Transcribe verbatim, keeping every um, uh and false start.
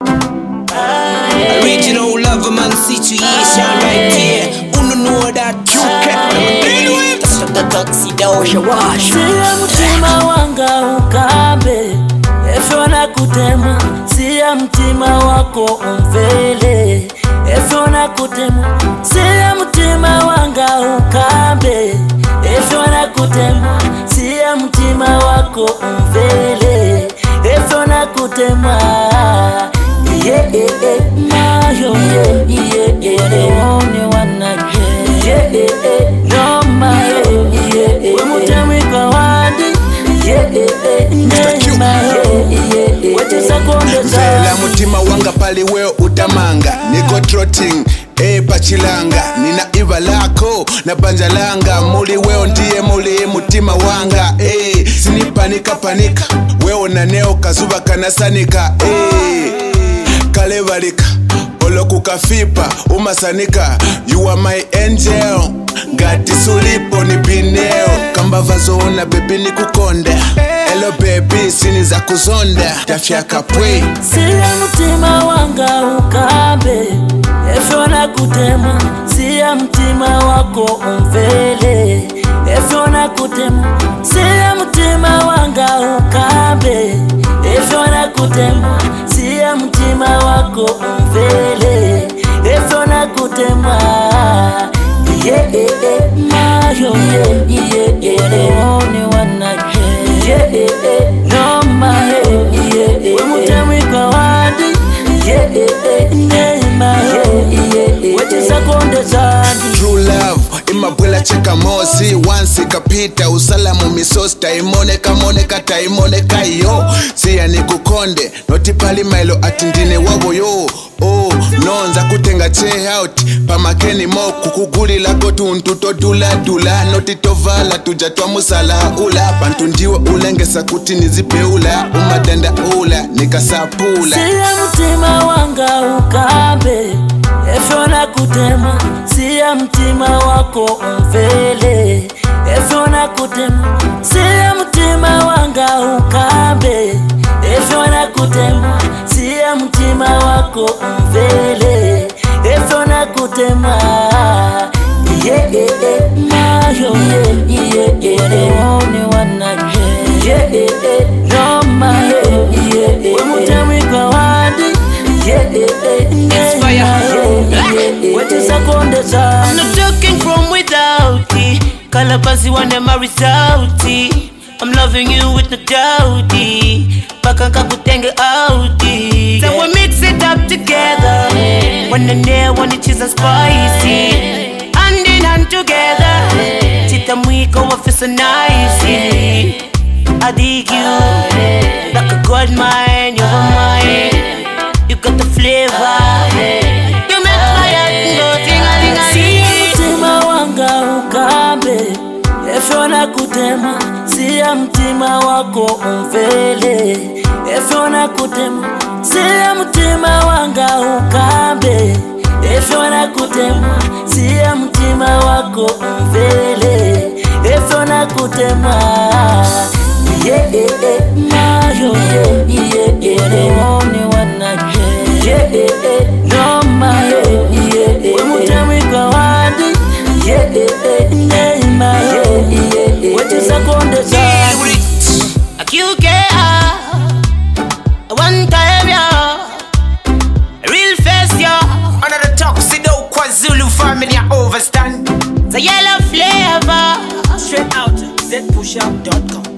Original lover man situation right here. Uno know that you can stop the tuxedo wash. Siya mtima wanga ukambe, efyo na kutema. Siya mtima wako umvele, efyo na kutema. Siya mtima wanga ukambe, efyo na kutema. Siya mtima wako umvele, efyo na kutema. Yeah, yeah, yeah, mayo, yeah, yeah, yeah, yeah, only one night, yeah, yeah, yeah, no, mayo, yeah, yeah, we mutemi kwa wandi, yeah, yeah, yeah, mayo, yeah, yeah, wetisa konde za Mvela mutima wanga pali weo utamanga, niko trotting, eh pachilanga, nina iva lako na banja langa, muli weo ndiye muli mutima wanga, eh sinipanika panika, weo na neo kazuba kanasanika, eh kalevalika oloku kafipa umasanika, you are my angel, ngati sulipo ni bineo, kamba vazoona baby ni kukonda, hello baby sini za kuzonda, tafyaka pwe. Siya mtima wanga ukambe, efyo na kutema. Siya mtima wako umvele, efyo na kutema. Siya mtima wanga ukambe, efyo na kutema. Siya mtima wako umvele, efyo na kutema. Yeah, yeah, yeah, mayo, yeah, yeah, yeah, yeah, only one night, yeah, yeah, yeah, no, mayo, yeah, yeah, we mutemi kwa wandi, yeah, yeah, yeah, mayo, yeah, yeah, wetisa konde zandi. True love imabwela cheka mosi, once ikapita usalamu misosi, taimone kamone kataimone kayo, siya ni kukonde noti pali mailo atindine wabo yo. Oh, nonza kutenga che out pamakeni mo kukuguli lako tuntuto dula dula, noti tovala tujatwa musala ula, bantu ndiwe ulengesa kuti nizipeula, umadanda ula nikasapula. Siya mtima wanga ukambe, efyo na kutema. Siya mtima wako umvele, efyo na kutema. Siya mtima wanga ukambe, efyo na kutema. Siya mtima wako umvele, efyo na kutema. Yeah, yeah, yeah, mayo, yeah, yeah, yeah, yeah, only one night, yeah, yeah, yeah, no, mayo, yeah, yeah, we mutemi kwa wandi, yeah, yeah, yeah, mayo, yeah, yeah, wetisa konde za. I'm not talking from without it. Kalabasi wane marry sauti. I'm loving you with no doubty. Baka kakutenge outi. So we mix it up together. When the nail when it is spicy. Hand in hand together. Chita mwiko wa feel so nice. I dig you like a gold mine. You're mine. You got the flavor. You make my heart go ting-a-ling-a-ling. Mtima wanga ukambe, efyo na kutema. Siya mtima wako umvele, efyo na kutema. Siya mtima wanga ukambe, efyo na kutema. Siya mtima wako umvele, efyo na kutema. Yeah, yeah, yeah, mayo, yeah, yeah, yeah, yeah, only one night, yeah, yeah, yeah, no, mayo, yeah, yeah, we mutemi kwa wandi, yeah, yeah, yeah, mayo, yeah, yeah, wetisa konde zandi. You care one time, yeah. Real face, yeah. Another tuxedo KwaZulu family, I overstand. The yellow flavor. Straight out Z push up dot com.